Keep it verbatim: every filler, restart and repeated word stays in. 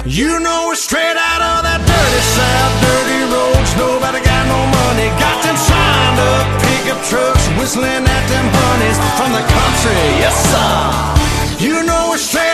You know we're straight out of that dirty south, dirty roads, nobody got no money. Got them signed up pickup trucks, whistling at them honeys from the country, yes sir. You know we're straight